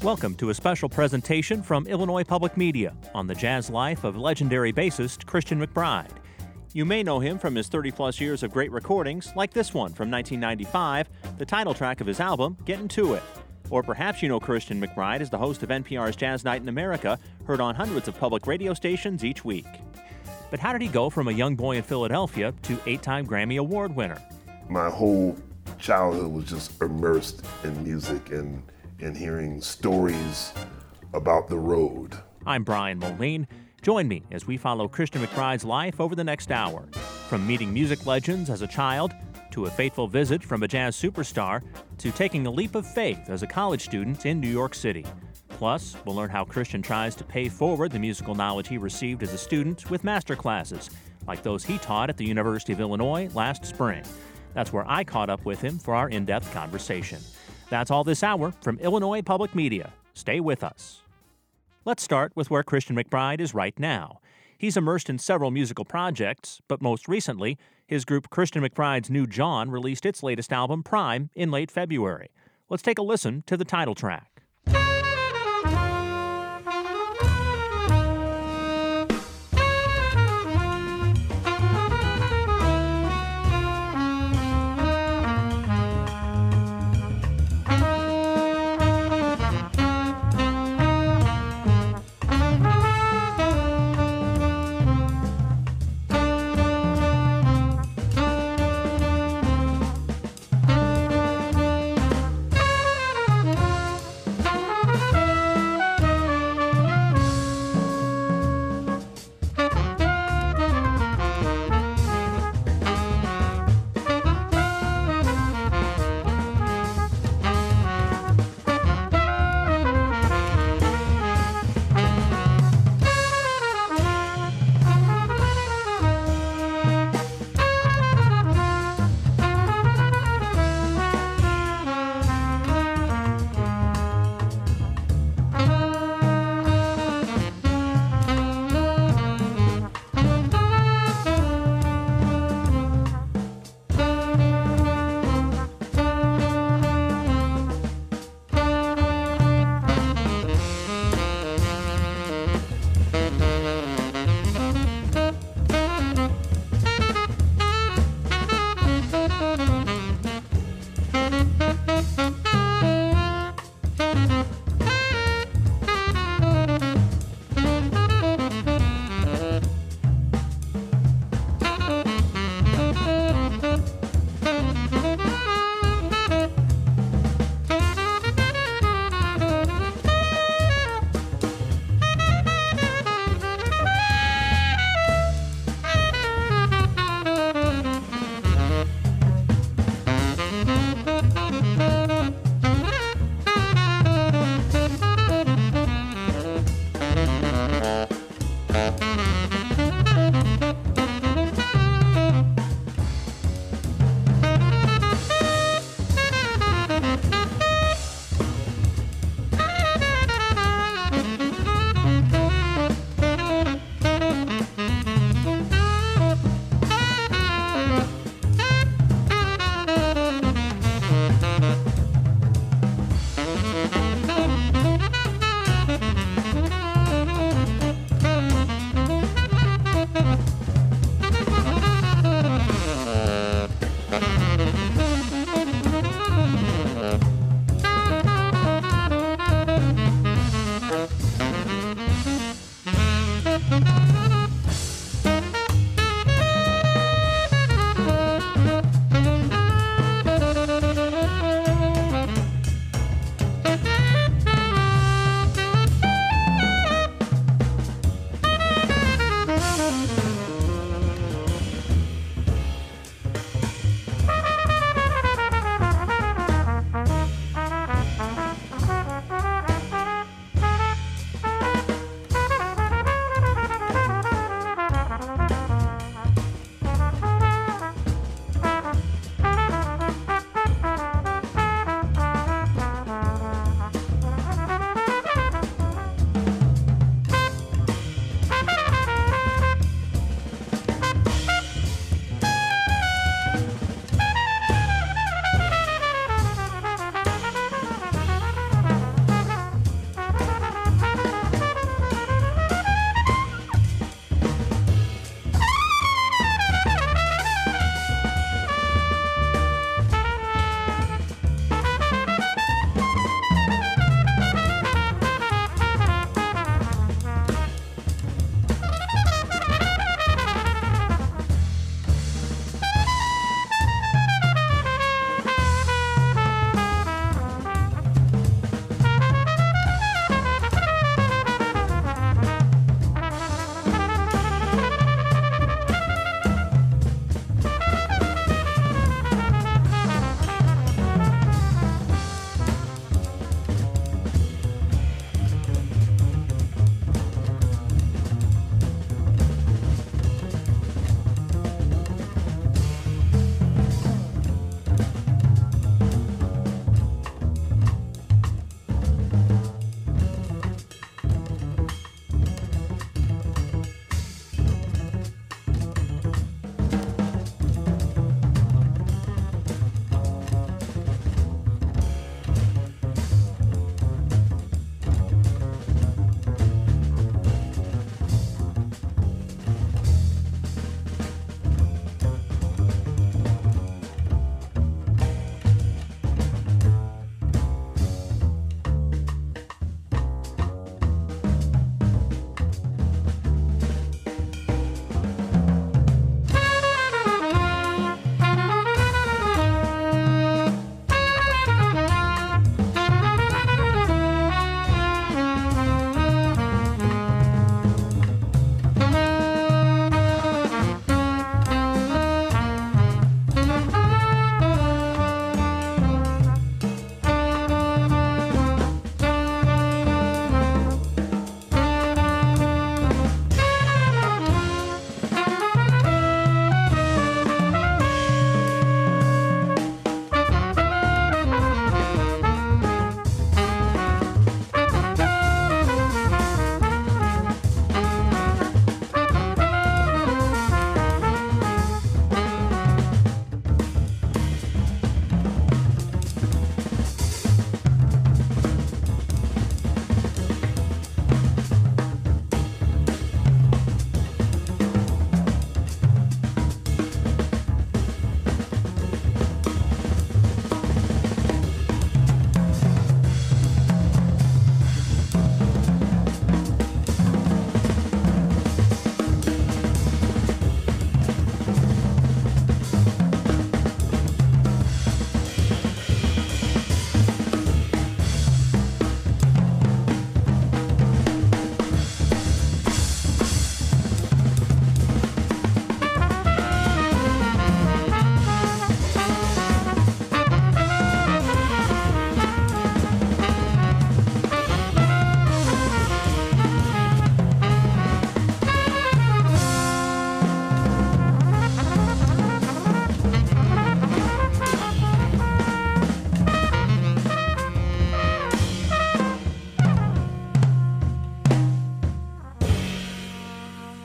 Welcome to a special presentation from Illinois Public Media on the jazz life of legendary bassist Christian McBride. You may know him from his 30-plus years of great recordings, like this one from 1995, the title track of his album, Gettin' To It. Or perhaps you know Christian McBride as the host of NPR's Jazz Night in America, heard on hundreds of public radio stations each week. But how did he go from a young boy in Philadelphia to 8-time Grammy Award winner? My whole childhood was just immersed in music and hearing stories about the road. I'm Brian Moline. Join me as we follow Christian McBride's life over the next hour. From meeting music legends as a child, to a fateful visit from a jazz superstar, to taking a leap of faith as a college student in New York City. Plus, we'll learn how Christian tries to pay forward the musical knowledge he received as a student with master classes, like those he taught at the University of Illinois last spring. That's where I caught up with him for our in-depth conversation. That's all this hour from Illinois Public Media. Stay with us. Let's start with where Christian McBride is right now. He's immersed in several musical projects, but most recently, his group Christian McBride's New John released its latest album, Prime, in late February. Let's take a listen to the title track.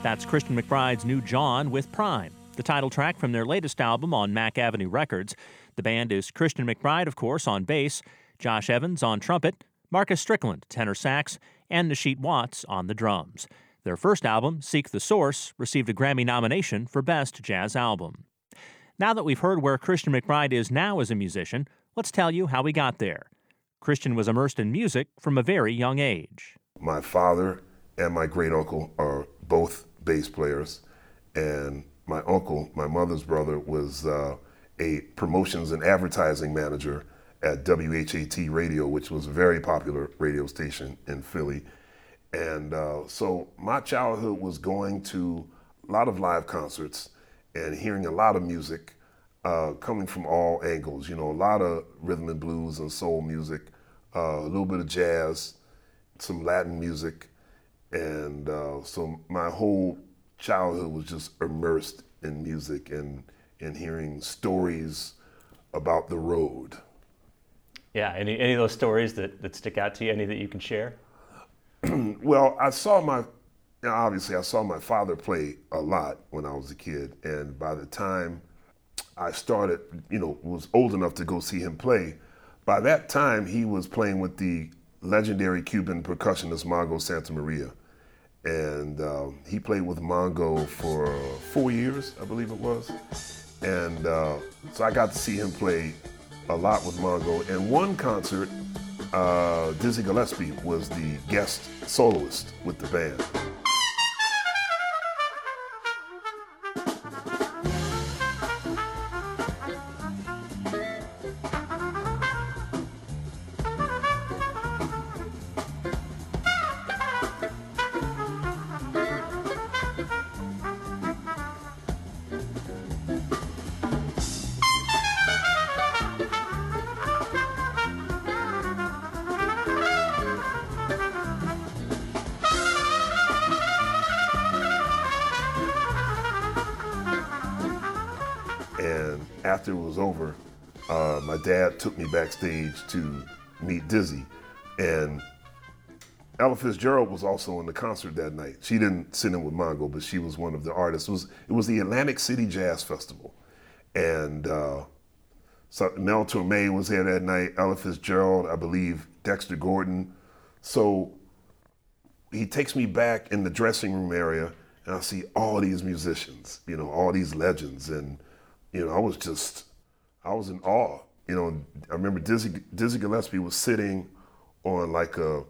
That's Christian McBride's new John with Prime, the title track from their latest album on Mack Avenue Records. The band is Christian McBride, of course, on bass, Josh Evans on trumpet, Marcus Strickland, tenor sax, and Nasheet Watts on the drums. Their first album, Seek the Source, received a Grammy nomination for Best Jazz Album. Now that we've heard where Christian McBride is now as a musician, let's tell you how he got there. Christian was immersed in music from a very young age. My father and my great uncle are both bass players, and my uncle, my mother's brother, was a promotions and advertising manager at WHAT Radio, which was a very popular radio station in Philly. And so my childhood was going to a lot of live concerts and hearing a lot of music coming from all angles. You know, a lot of rhythm and blues and soul music, a little bit of jazz, some Latin music. And so my whole childhood was just immersed in music and hearing stories about the road. Yeah, any of those stories that stick out to you, any that you can share? Well, obviously I saw my father play a lot when I was a kid, and by the time I started, was old enough to go see him play, by that time he was playing with the legendary Cuban percussionist Mongo Santa Maria. And he played with Mongo for 4 years, I believe it was. And so I got to see him play a lot with Mongo. And one concert, Dizzy Gillespie was the guest soloist with the band. And after it was over, my dad took me backstage to meet Dizzy. And Ella Fitzgerald was also in the concert that night. She didn't sit in with Mongo, but she was one of the artists. It was the Atlantic City Jazz Festival. And so Mel Torme was there that night, Ella Fitzgerald, I believe, Dexter Gordon. So he takes me back in the dressing room area, and I see all these musicians, all these legends. And I was in awe. I remember Dizzy Gillespie was sitting on like a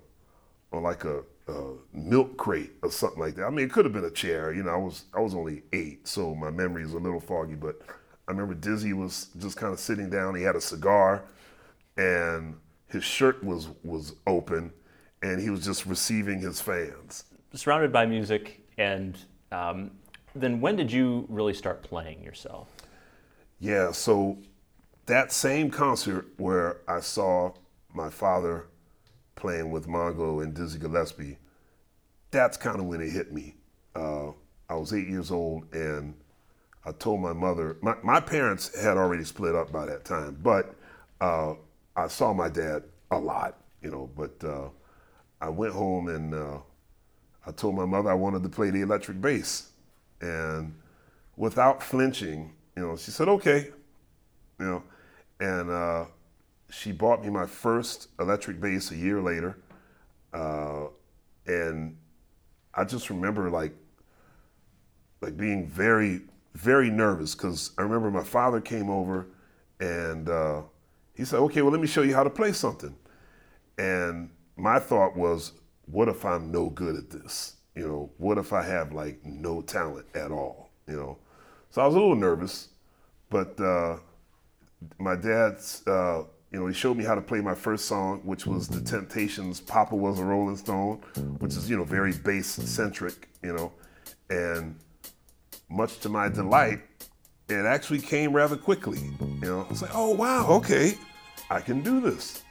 milk crate or something like that. I mean, it could have been a chair. I was only 8, so my memory is a little foggy. But I remember Dizzy was just kind of sitting down. He had a cigar, and his shirt was open, and he was just receiving his fans. Surrounded by music, and then when did you really start playing yourself? Yeah, so that same concert where I saw my father playing with Mongo and Dizzy Gillespie, that's kind of when it hit me. I was 8 years old, and I told my mother, my parents had already split up by that time, but I saw my dad a lot, but I went home and I told my mother I wanted to play the electric bass. And without flinching, she said, okay, and she bought me my first electric bass a year later. And I just remember like being very, very nervous, because I remember my father came over and he said, okay, well, let me show you how to play something. And my thought was, what if I'm no good at this? What if I have like no talent at all? So I was a little nervous, but my dad's, he showed me how to play my first song, which was The Temptations' Papa Was a Rolling Stone, which is, very bass-centric, and much to my delight, it actually came rather quickly. I was like, oh, wow, okay, I can do this.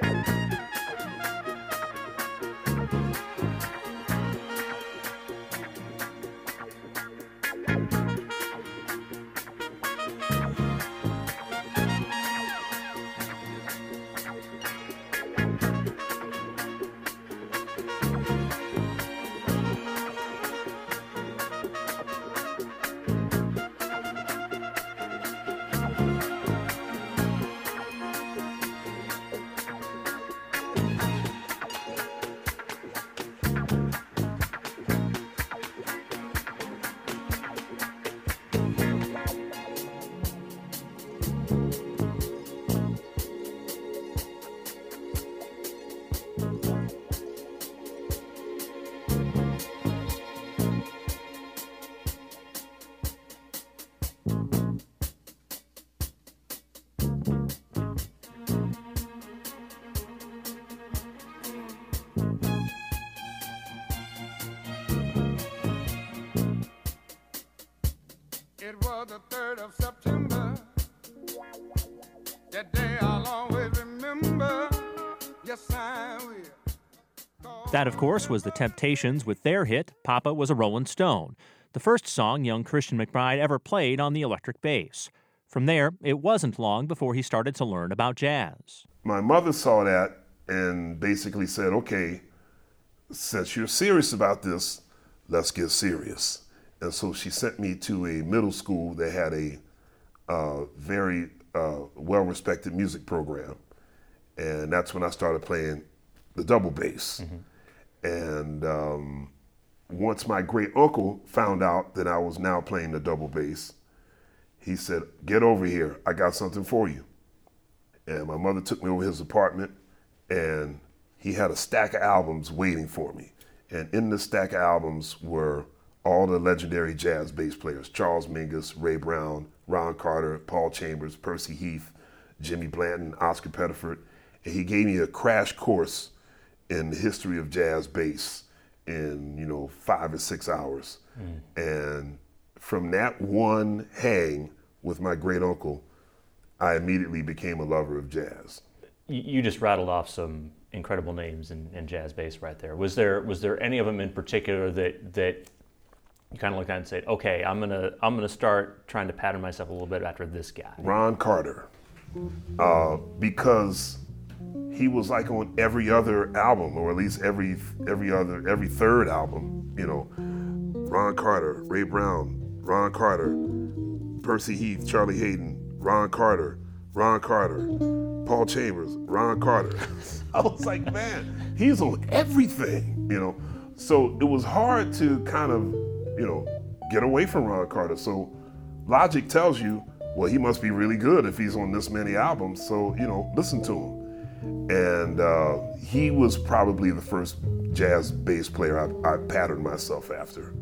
It was the 3rd of September. That day I'll always remember. Yes, I will. That, of course, was The Temptations with their hit, Papa Was a Rollin' Stone, the first song young Christian McBride ever played on the electric bass. From there, it wasn't long before he started to learn about jazz. My mother saw that and basically said, okay, since you're serious about this, let's get serious. And so she sent me to a middle school that had a very well-respected music program. And that's when I started playing the double bass. And once my great uncle found out that I was now playing the double bass, he said, get over here, I got something for you. And my mother took me over his apartment, and he had a stack of albums waiting for me. And in the stack of albums were all the legendary jazz bass players, Charles Mingus, Ray Brown, Ron Carter, Paul Chambers, Percy Heath, Jimmy Blanton, Oscar Pettiford. And he gave me a crash course in the history of jazz bass in, 5 or 6 hours. And from that one hang with my great uncle, I immediately became a lover of jazz. You just rattled off some incredible names in jazz bass right there. Was there any of them in particular that you kind of looked at and said, okay, I'm gonna start trying to pattern myself a little bit after this guy? Ron Carter, because he was like on every other album, or at least every third album. Ron Carter, Ray Brown, Ron Carter, Percy Heath, Charlie Hayden, Ron Carter, Paul Chambers, Ron Carter. I was like, man, he's on everything, So it was hard to kind of, get away from Ron Carter. So logic tells you, well, he must be really good if he's on this many albums. So, listen to him. And he was probably the first jazz bass player I patterned myself after.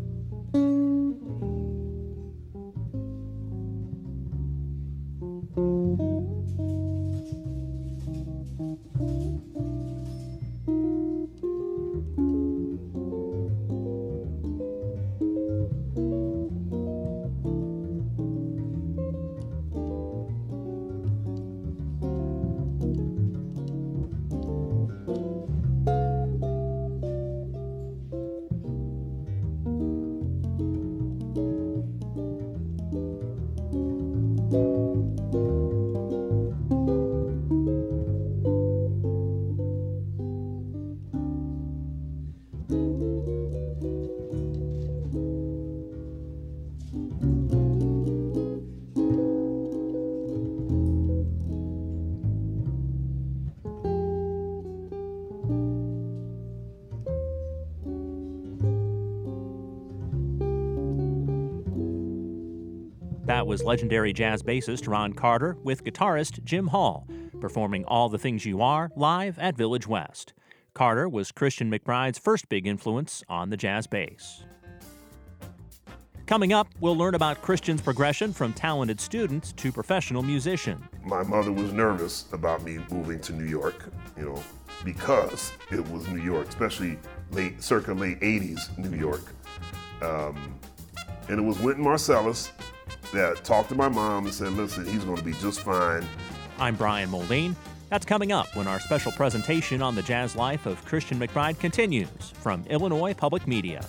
That was legendary jazz bassist Ron Carter with guitarist Jim Hall, performing All the Things You Are live at Village West. Carter was Christian McBride's first big influence on the jazz bass. Coming up, we'll learn about Christian's progression from talented student to professional musician. My mother was nervous about me moving to New York, because it was New York, especially circa late 80s New York. And it was Wynton Marsalis that talked to my mom and said, listen, he's going to be just fine. I'm Brian Moline. That's coming up when our special presentation on the jazz life of Christian McBride continues from Illinois Public Media.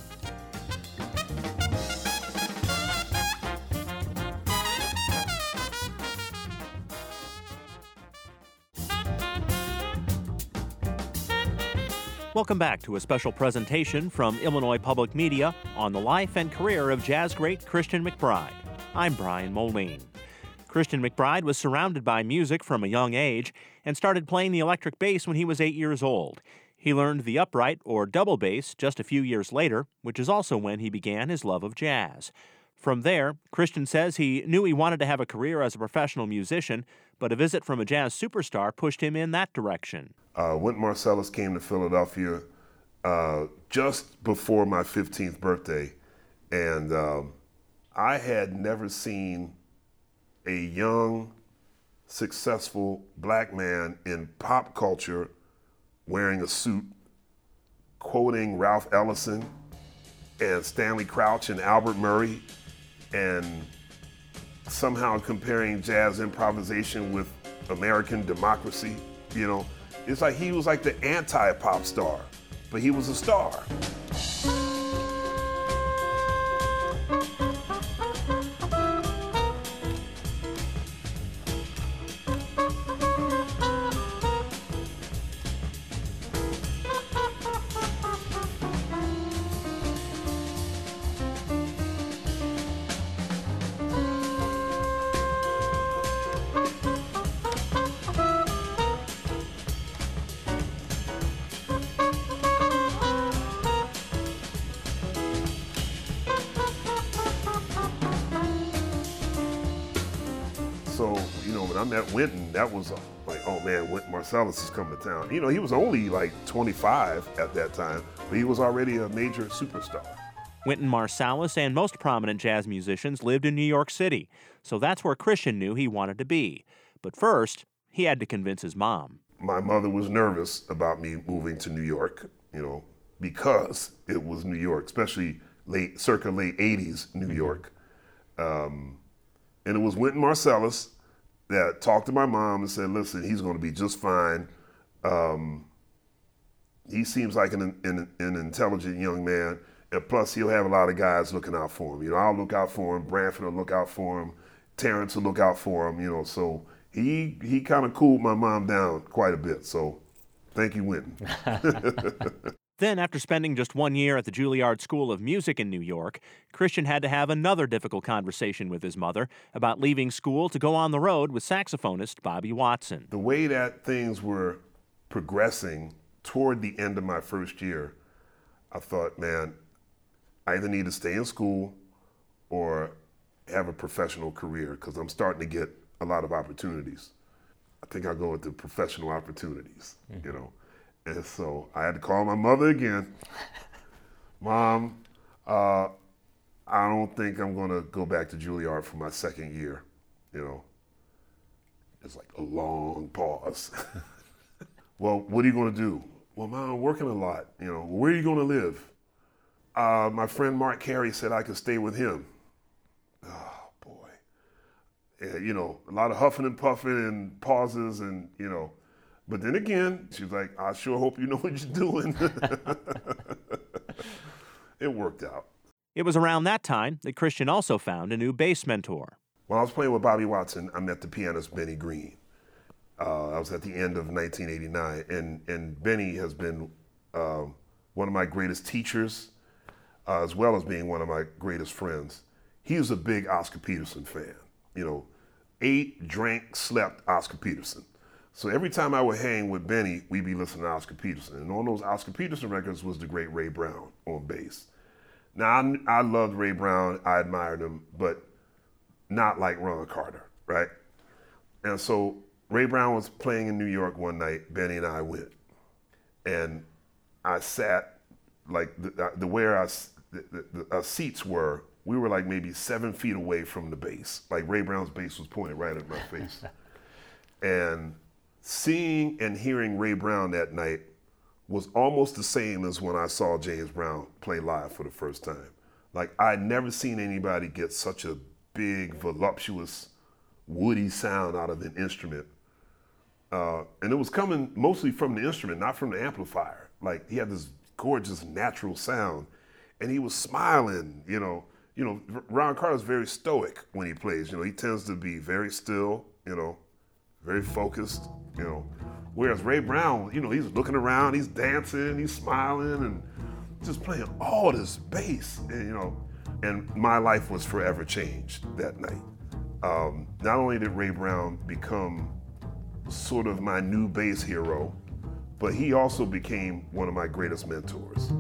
Welcome back to a special presentation from Illinois Public Media on the life and career of jazz great Christian McBride. I'm Brian Moline. Christian McBride was surrounded by music from a young age and started playing the electric bass when he was 8 years old. He learned the upright or double bass just a few years later, which is also when he began his love of jazz. From there, Christian says he knew he wanted to have a career as a professional musician, but a visit from a jazz superstar pushed him in that direction. Wynton Marsalis came to Philadelphia just before my 15th birthday, and I had never seen a young, successful black man in pop culture wearing a suit, quoting Ralph Ellison and Stanley Crouch and Albert Murray, and somehow comparing jazz improvisation with American democracy. You know, it's like he was like the anti-pop star, but he was a star. So, you know, when I met Wynton, that was like, oh man, Wynton Marsalis is coming to town. You know, he was only like 25 at that time, but he was already a major superstar. Wynton Marsalis and most prominent jazz musicians lived in New York City, so that's where Christian knew he wanted to be. But first, he had to convince his mom. My mother was nervous about me moving to New York, you know, because it was New York, especially circa late 80s New York. And it was Wynton Marsalis that talked to my mom and said, listen, he's going to be just fine. He seems like an intelligent young man, and plus he'll have a lot of guys looking out for him. You know, I'll look out for him, Branford will look out for him, Terrence will look out for him, you know, so he kind of cooled my mom down quite a bit, so thank you, Wynton. Then, after spending just 1 year at the Juilliard School of Music in New York, Christian had to have another difficult conversation with his mother about leaving school to go on the road with saxophonist Bobby Watson. The way that things were progressing toward the end of my first year, I thought, man, I either need to stay in school or have a professional career because I'm starting to get a lot of opportunities. I think I'll go with the professional opportunities, you know. And so I had to call my mother again. Mom, I don't think I'm gonna go back to Juilliard for my second year, you know. It's like a long pause. Well, what are you gonna do? Well, Mom, I'm working a lot, you know. Where are you gonna live? My friend Mark Carey said I could stay with him. Oh, boy. And, you know, a lot of huffing and puffing and pauses and, you know. But then again, she was like, I sure hope you know what you're doing. It worked out. It was around that time that Christian also found a new bass mentor. When I was playing with Bobby Watson, I met the pianist Benny Green. I was at the end of 1989, and Benny has been one of my greatest teachers, as well as being one of my greatest friends. He was a big Oscar Peterson fan. You know, ate, drank, slept Oscar Peterson. So every time I would hang with Benny, we'd be listening to Oscar Peterson. And on those Oscar Peterson records was the great Ray Brown on bass. Now, I loved Ray Brown, I admired him, but not like Ron Carter, right? And so Ray Brown was playing in New York one night, Benny and I went. And I sat, like where our seats were, we were like maybe 7 feet away from the bass. Like Ray Brown's bass was pointed right at my face. And seeing and hearing Ray Brown that night was almost the same as when I saw James Brown play live for the first time. Like, I'd never seen anybody get such a big, voluptuous, woody sound out of an instrument And it was coming mostly from the instrument, not from the amplifier. Like, he had this gorgeous natural sound, and he was smiling, you know. Ron Carter's very stoic when he plays. He tends to be very still, very focused, Whereas Ray Brown, he's looking around, he's dancing, he's smiling, and just playing all this bass, and my life was forever changed that night. Not only did Ray Brown become sort of my new bass hero, but he also became one of my greatest mentors.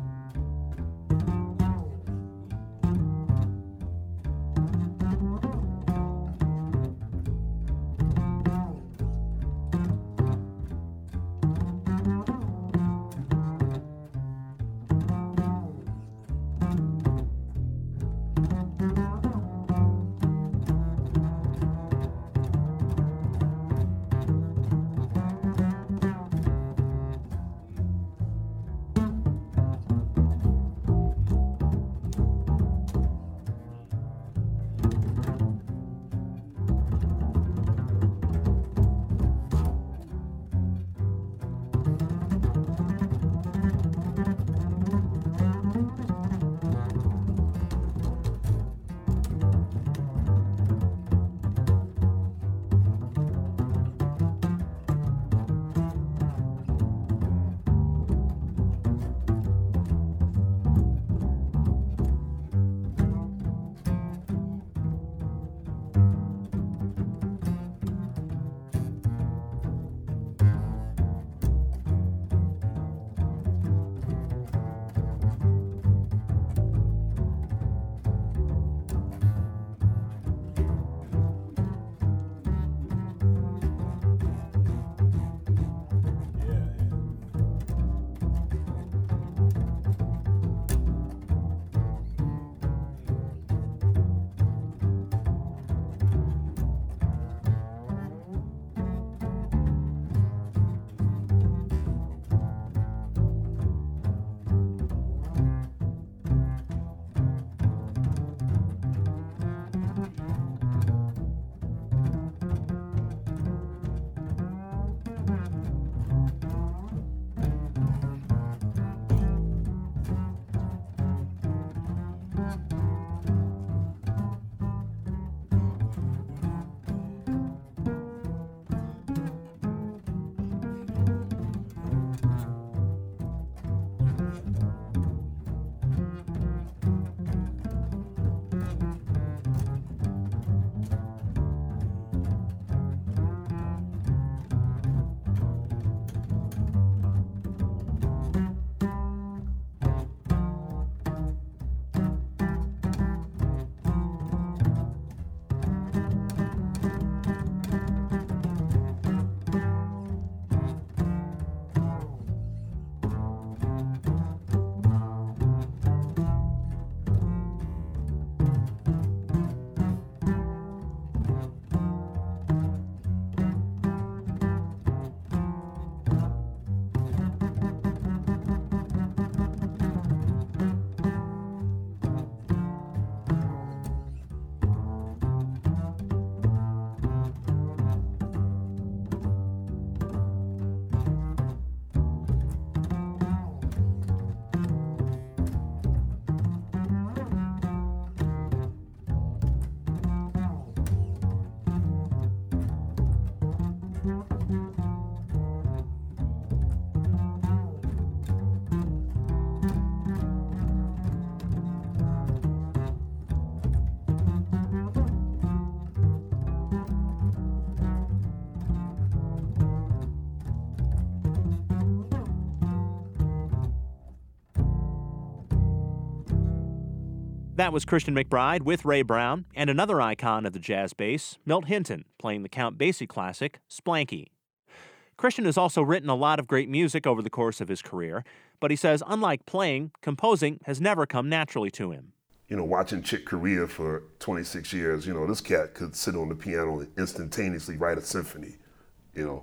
That was Christian McBride with Ray Brown and another icon of the jazz bass, Milt Hinton, playing the Count Basie classic, Splanky. Christian has also written a lot of great music over the course of his career, but he says unlike playing, composing has never come naturally to him. Watching Chick Corea for 26 years, this cat could sit on the piano and instantaneously write a symphony, And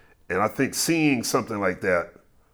I think seeing something like that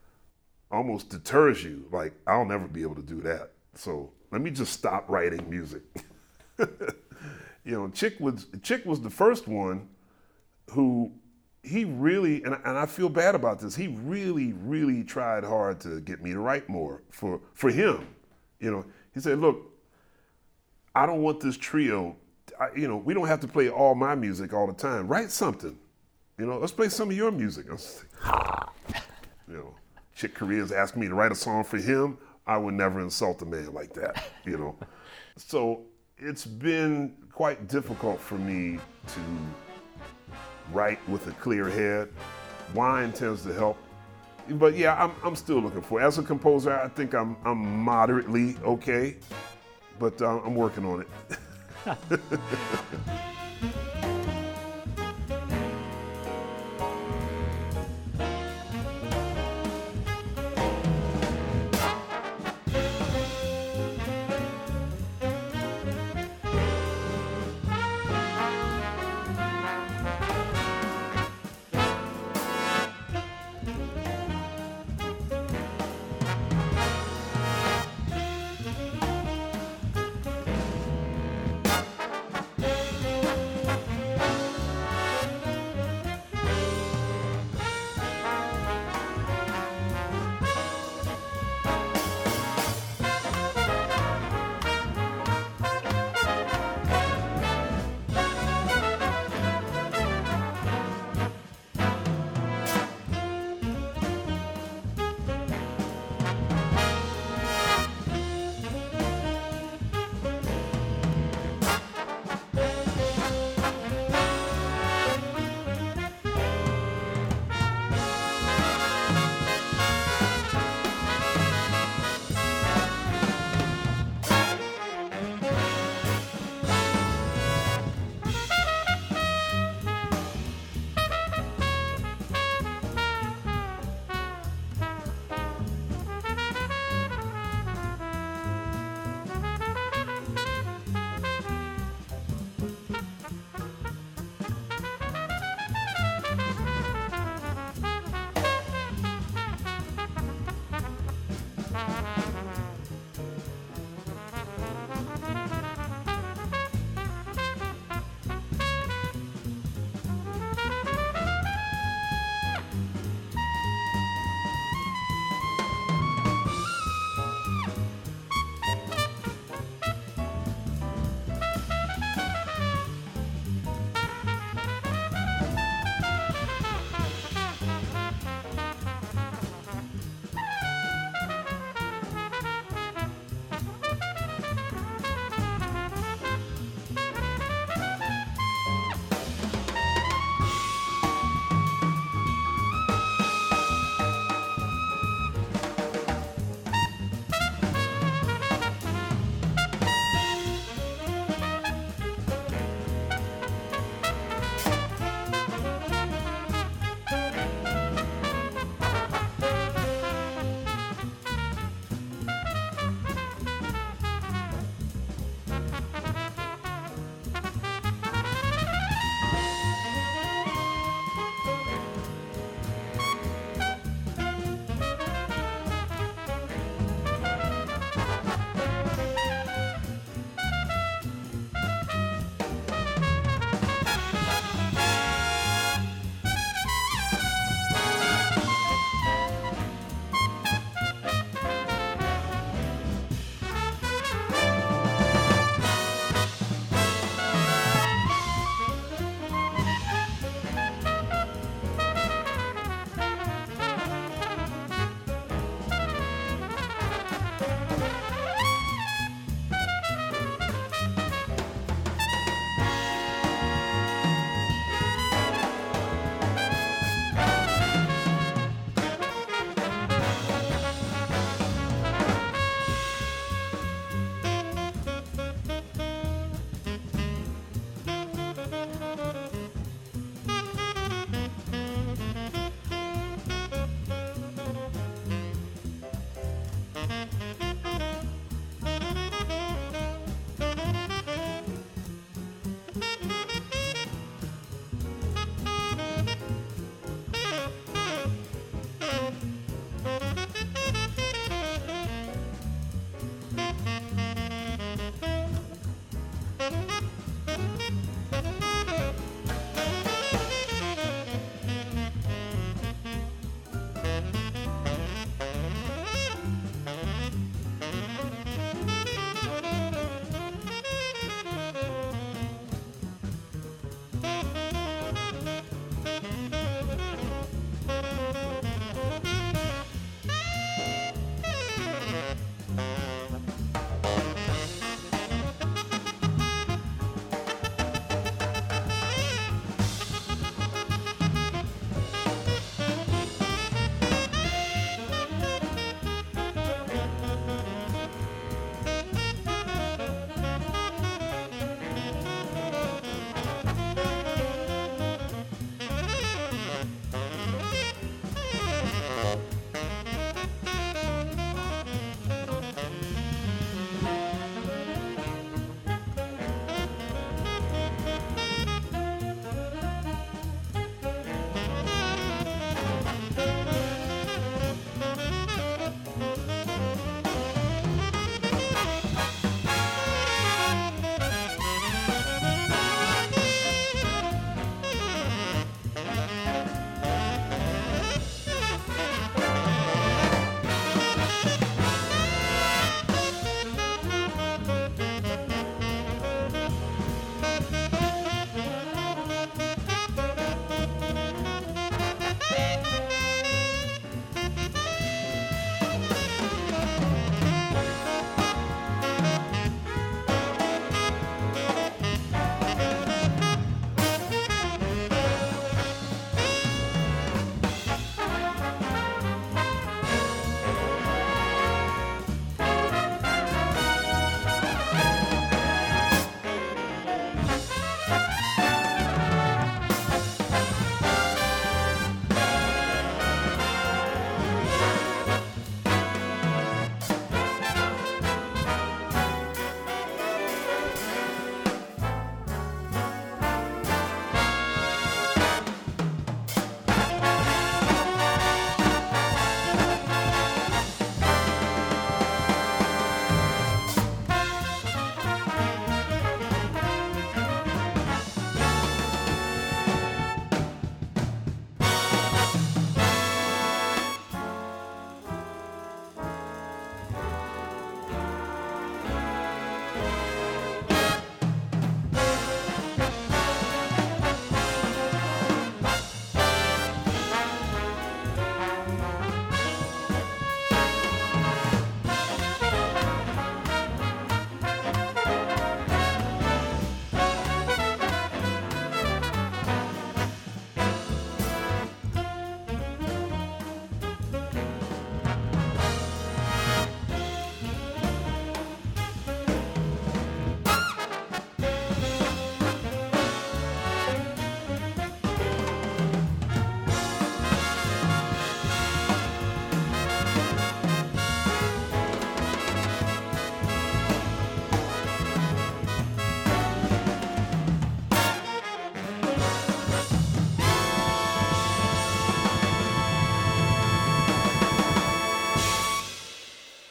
almost deters you. Like, I'll never be able to do that. So let me just stop writing music. Chick was the first one who he really, and I feel bad about this, he really, really tried hard to get me to write more for him. You know, he said, look, I don't want this trio, we don't have to play all my music all the time. Write something. Let's play some of your music. I was like, Chick Corea's asked me to write a song for him. I would never insult a man like that, So it's been quite difficult for me to write with a clear head. Wine tends to help. But yeah, I'm still looking for it. As a composer, I think I'm moderately okay, but I'm working on it.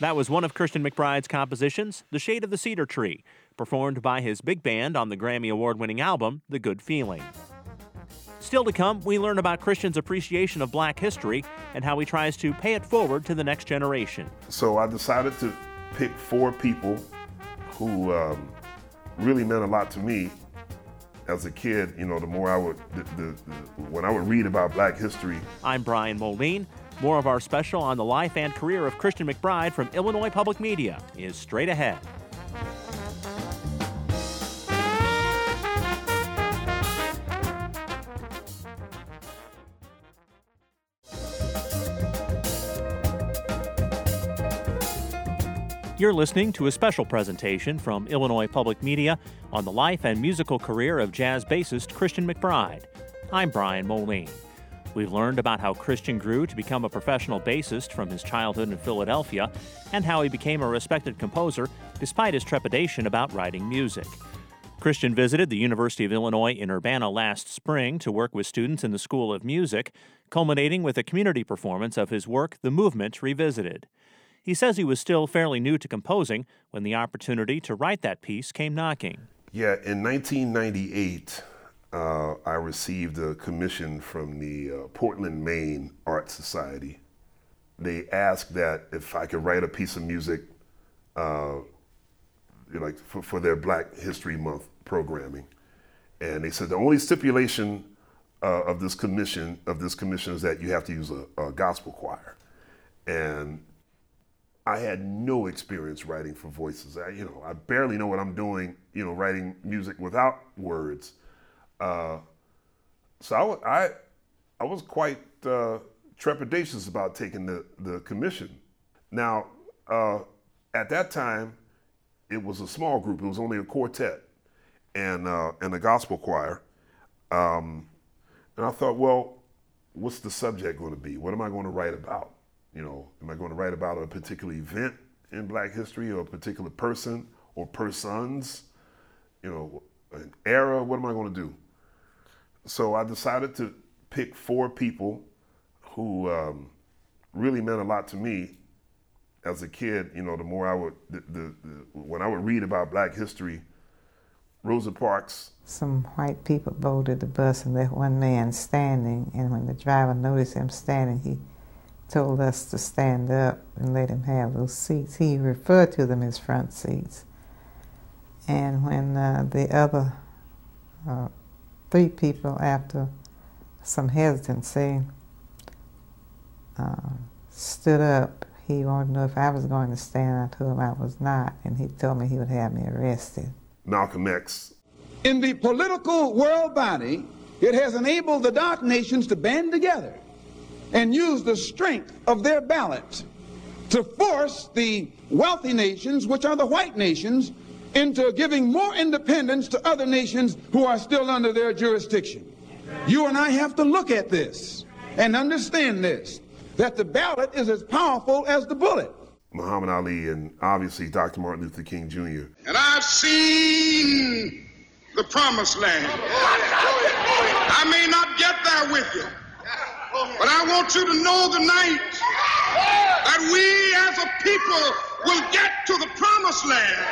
That was one of Christian McBride's compositions, The Shade of the Cedar Tree, performed by his big band on the Grammy Award-winning album, The Good Feeling. Still to come, we learn about Christian's appreciation of Black history and how he tries to pay it forward to the next generation. So I decided to pick 4 people who really meant a lot to me as a kid. You know, the more I would, when I would read about Black history. I'm Brian Moline. More of our special on the life and career of Christian McBride from Illinois Public Media is straight ahead. You're listening to a special presentation from Illinois Public Media on the life and musical career of jazz bassist Christian McBride. I'm Brian Moline. We've learned about how Christian grew to become a professional bassist from his childhood in Philadelphia and how he became a respected composer despite his trepidation about writing music. Christian visited the University of Illinois in Urbana last spring to work with students in the School of Music, culminating with a community performance of his work, The Movement Revisited. He says he was still fairly new to composing when the opportunity to write that piece came knocking. Yeah, in 1998, I received a commission from the Portland, Maine Art Society. They asked that if I could write a piece of music like for their Black History Month programming. And they said the only stipulation of this commission is that you have to use a gospel choir. And I had no experience writing for voices. I barely know what I'm doing, writing music without words. So I was quite trepidatious about taking the commission. Now, at that time, it was a small group. It was only a quartet and a gospel choir. And I thought, well, what's the subject going to be? What am I going to write about? Am I going to write about a particular event in Black history or a particular person or persons? An era? What am I going to do? So I decided to pick 4 people who really meant a lot to me as a kid. The more I would, when I would read about Black history, Rosa Parks. Some white people boarded the bus and left one man standing, and when the driver noticed him standing, he told us to stand up and let him have those seats. He referred to them as front seats. And when the other 3 people, after some hesitancy, stood up, he wanted to know if I was going to stand. I told him I was not, and he told me he would have me arrested. Malcolm X. In the political world body, it has enabled the dark nations to band together and use the strength of their ballot to force the wealthy nations, which are the white nations, into giving more independence to other nations who are still under their jurisdiction. You and I have to look at this and understand this, that the ballot is as powerful as the bullet. Muhammad Ali and obviously Dr. Martin Luther King Jr. And I've seen the promised land. I may not get there with you, but I want you to know tonight that we as a people will get to the promised land.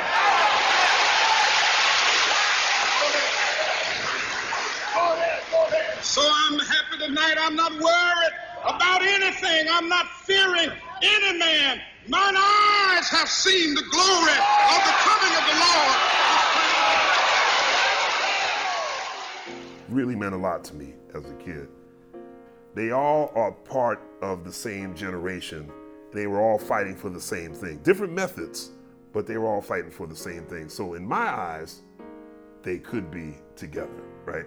So I'm happy tonight. I'm not worried about anything. I'm not fearing any man. Mine eyes have seen the glory of the coming of the Lord. Really meant a lot to me as a kid. They all are part of the same generation. They were all fighting for the same thing. Different methods, but they were all fighting for the same thing. So in my eyes, they could be together, right?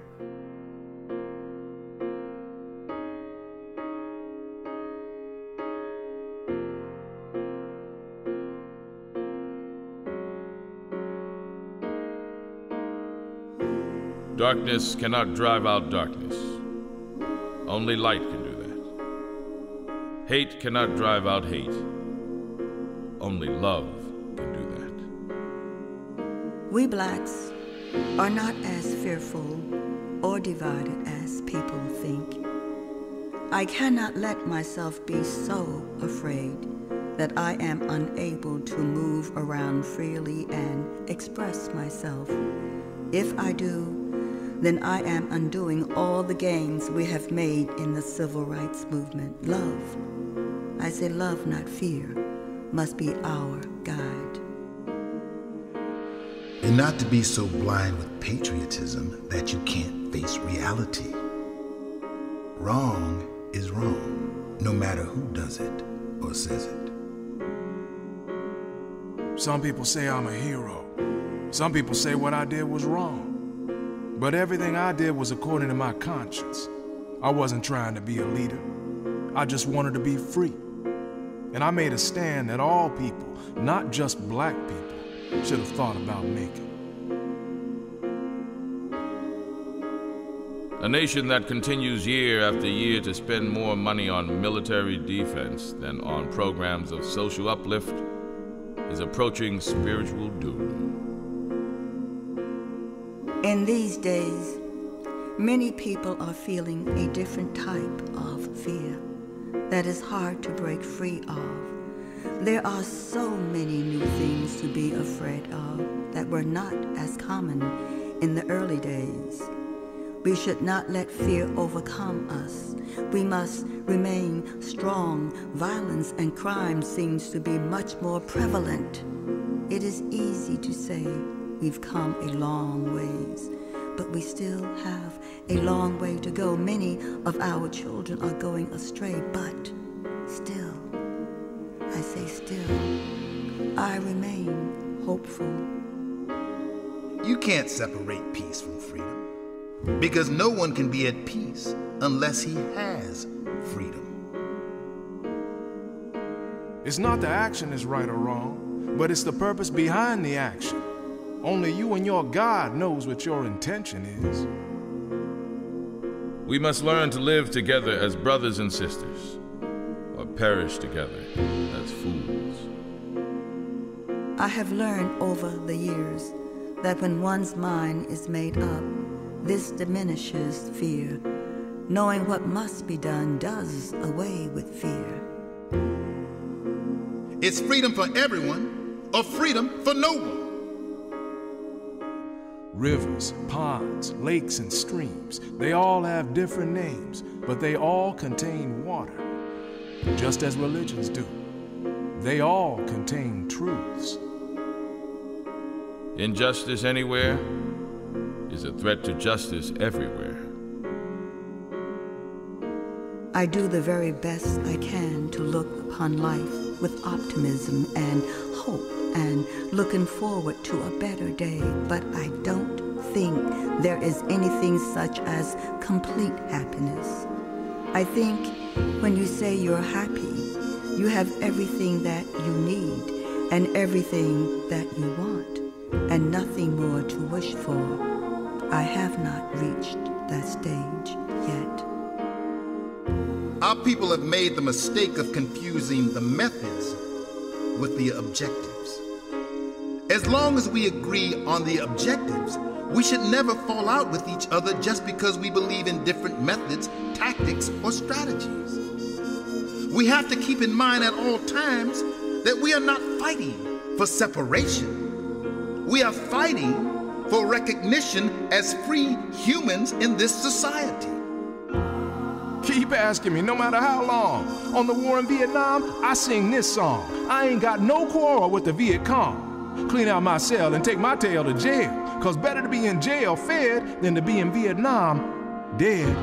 Darkness cannot drive out darkness. Only light can do that. Hate cannot drive out hate. Only love can do that. We blacks are not as fearful or divided as people think. I cannot let myself be so afraid that I am unable to move around freely and express myself. If I do, then I am undoing all the gains we have made in the civil rights movement. Love, I say love, not fear, must be our guide. And not to be so blind with patriotism that you can't face reality. Wrong is wrong, no matter who does it or says it. Some people say I'm a hero. Some people say what I did was wrong. But everything I did was according to my conscience. I wasn't trying to be a leader. I just wanted to be free. And I made a stand that all people, not just black people, should have thought about making. A nation that continues year after year to spend more money on military defense than on programs of social uplift is approaching spiritual doom. In these days, many people are feeling a different type of fear that is hard to break free of. There are so many new things to be afraid of that were not as common in the early days. We should not let fear overcome us. We must remain strong. Violence and crime seems to be much more prevalent. It is easy to say we've come a long ways, but we still have a long way to go. Many of our children are going astray, but still, I say still, I remain hopeful. You can't separate peace from freedom, because no one can be at peace unless he has freedom. It's not the action that's right or wrong, but it's the purpose behind the action. Only you and your God knows what your intention is. We must learn to live together as brothers and sisters, or perish together as fools. I have learned over the years that when one's mind is made up, this diminishes fear. Knowing what must be done does away with fear. It's freedom for everyone, or freedom for no one. Rivers, ponds, lakes, and streams, they all have different names, but they all contain water, just as religions do. They all contain truths. Injustice anywhere is a threat to justice everywhere. I do the very best I can to look upon life with optimism and hope and looking forward to a better day, but I don't think there is anything such as complete happiness. I think when you say you're happy, you have everything that you need and everything that you want, and nothing more to wish for. I have not reached that stage yet. Our people have made the mistake of confusing the methods with the objectives. As long as we agree on the objectives, we should never fall out with each other just because we believe in different methods, tactics, or strategies. We have to keep in mind at all times that we are not fighting for separation. We are fighting for recognition as free humans in this society. Keep asking me, no matter how long. On the war in Vietnam, I sing this song. I ain't got no quarrel with the Viet Cong. Clean out my cell and take my tail to jail. Cause better to be in jail fed than to be in Vietnam dead.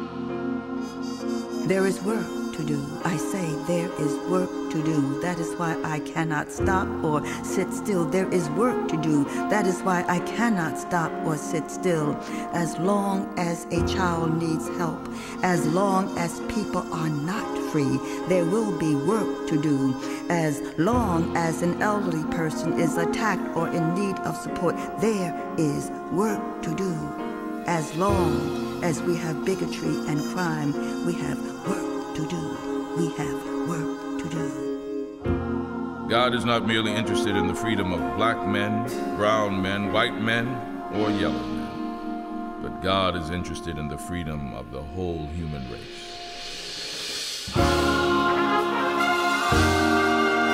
There is work to do. I say there is work to do. That is why I cannot stop or sit still. There is work to do. That is why I cannot stop or sit still. As long as a child needs help, as long as people are not free, there will be work to do. As long as an elderly person is attacked or in need of support, there is work to do. As long as we have bigotry and crime, we have work to do. We have work to do. God is not merely interested in the freedom of black men, brown men, white men, or yellow men, but God is interested in the freedom of the whole human race.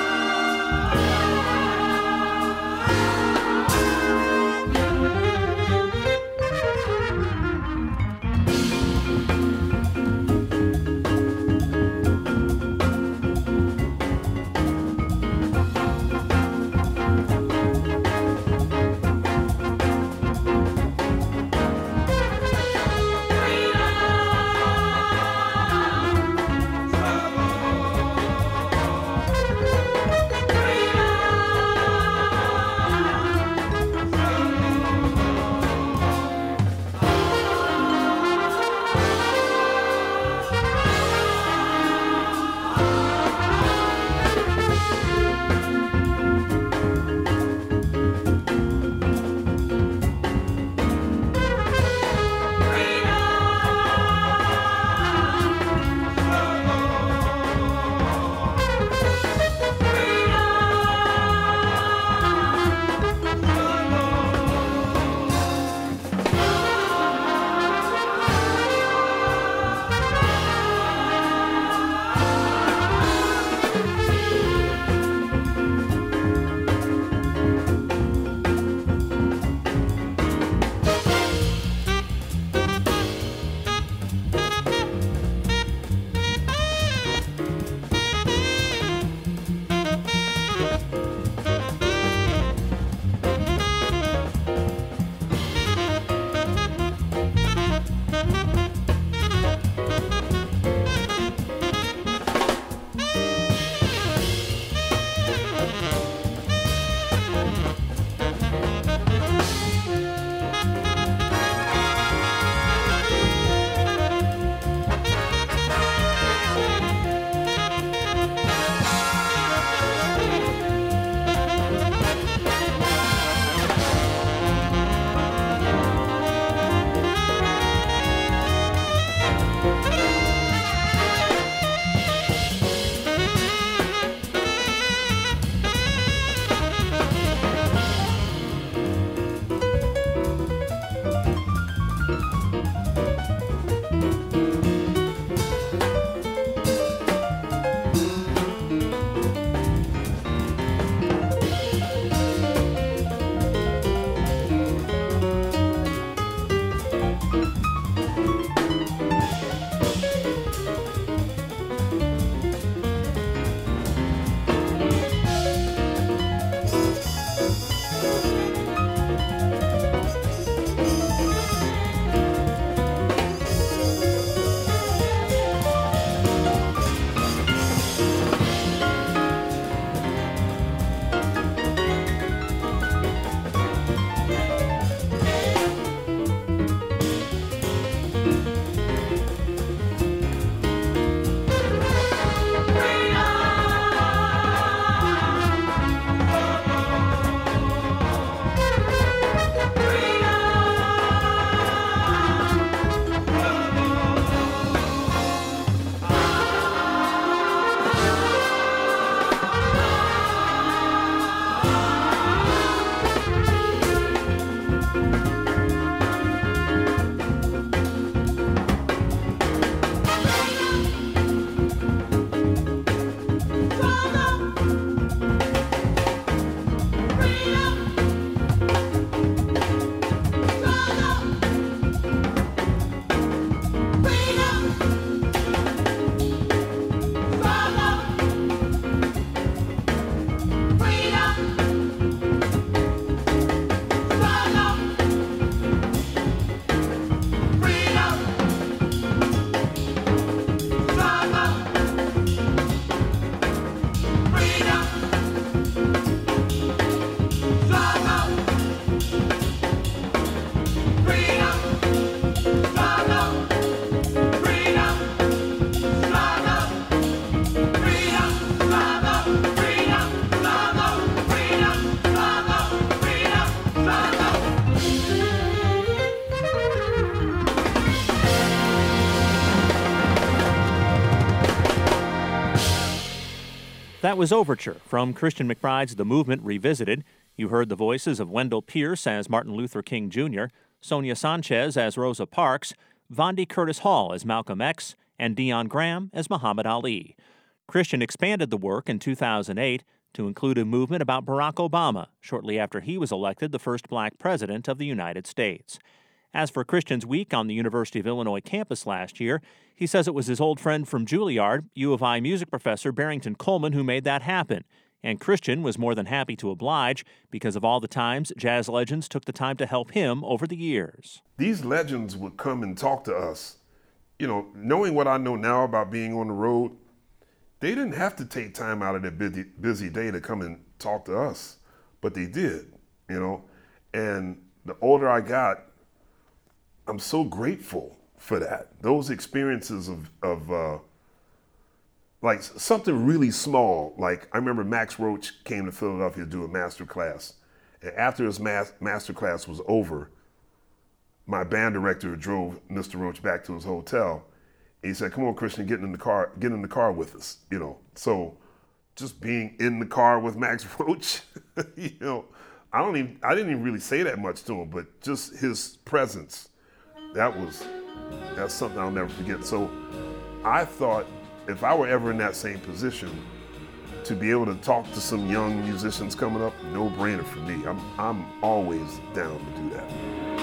That was Overture from Christian McBride's The Movement Revisited. You heard the voices of Wendell Pierce as Martin Luther King Jr., Sonia Sanchez as Rosa Parks, Vondi Curtis Hall as Malcolm X, and Dion Graham as Muhammad Ali. Christian expanded the work in 2008 to include a movement about Barack Obama shortly after he was elected the first black president of the United States. As for Christian's week on the University of Illinois campus last year, he says it was his old friend from Juilliard, U of I music professor Barrington Coleman, who made that happen. And Christian was more than happy to oblige because of all the times jazz legends took the time to help him over the years. These legends would come and talk to us. You know, knowing what I know now about being on the road, they didn't have to take time out of their busy day to come and talk to us, but they did, you know. And the older I got, I'm so grateful for that. Those experiences of like something really small. Like I remember Max Roach came to Philadelphia to do a master class. And after his master class was over, my band director drove Mr. Roach back to his hotel. And he said, "Come on, Christian, get in the car with us," you know. So just being in the car with Max Roach, you know, I didn't even really say that much to him, but just his presence, that's something I'll never forget. So I thought if I were ever in that same position, to be able to talk to some young musicians coming up, no brainer for me. I'm always down to do that.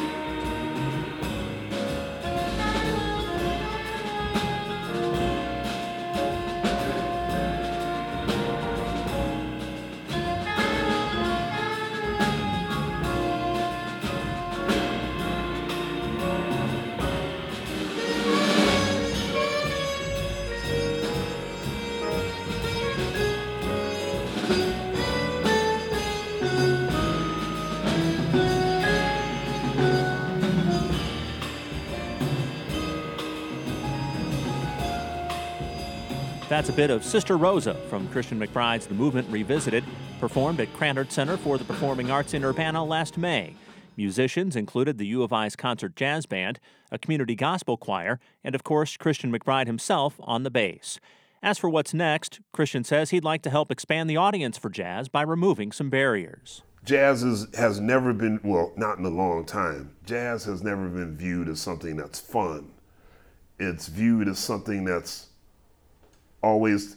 That's a bit of Sister Rosa from Christian McBride's The Movement Revisited, performed at Krannert Center for the Performing Arts in Urbana last May. Musicians included the U of I's concert jazz band, a community gospel choir, and of course Christian McBride himself on the bass. As for what's next, Christian says he'd like to help expand the audience for jazz by removing some barriers. Jazz has never been, well, not in a long time, jazz has never been viewed as something that's fun. It's viewed as something that's always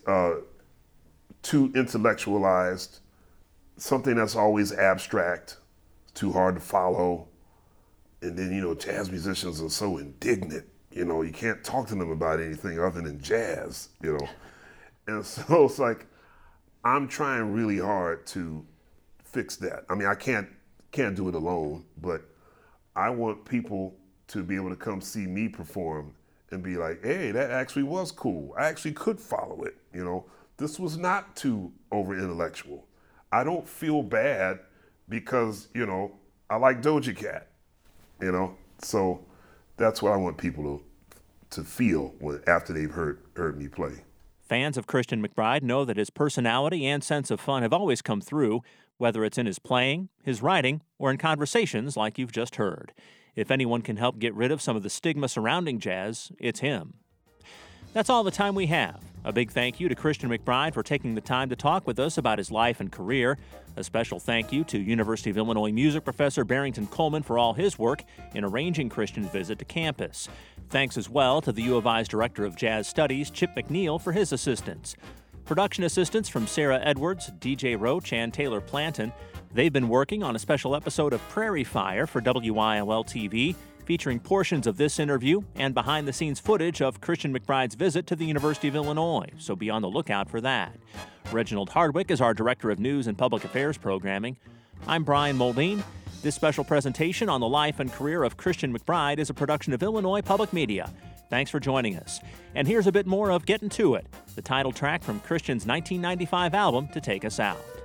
too intellectualized, something that's always abstract, too hard to follow. And then, you know, jazz musicians are so indignant, you know, you can't talk to them about anything other than jazz, you know. And so it's like, I'm trying really hard to fix that. I mean, I can't do it alone, but I want people to be able to come see me perform and be like, hey, that actually was cool. I actually could follow it, you know. This was not too over-intellectual. I don't feel bad because, you know, I like Doja Cat, you know. So that's what I want people to feel after they've heard me play. Fans of Christian McBride know that his personality and sense of fun have always come through, whether it's in his playing, his writing, or in conversations like you've just heard. If anyone can help get rid of some of the stigma surrounding jazz, it's him. That's all the time we have. A big thank you to Christian McBride for taking the time to talk with us about his life and career. A special thank you to University of Illinois music professor Barrington Coleman for all his work in arranging Christian's visit to campus. Thanks as well to the U of I's Director of Jazz Studies, Chip McNeil, for his assistance. Production assistance from Sarah Edwards, DJ Roach, and Taylor Planton. They've been working on a special episode of Prairie Fire for WILL-TV, featuring portions of this interview and behind-the-scenes footage of Christian McBride's visit to the University of Illinois, so be on the lookout for that. Reginald Hardwick is our Director of News and Public Affairs Programming. I'm Brian Moldine. This special presentation on the life and career of Christian McBride is a production of Illinois Public Media. Thanks for joining us. And here's a bit more of Getting To It, the title track from Christian's 1995 album, To Take Us Out.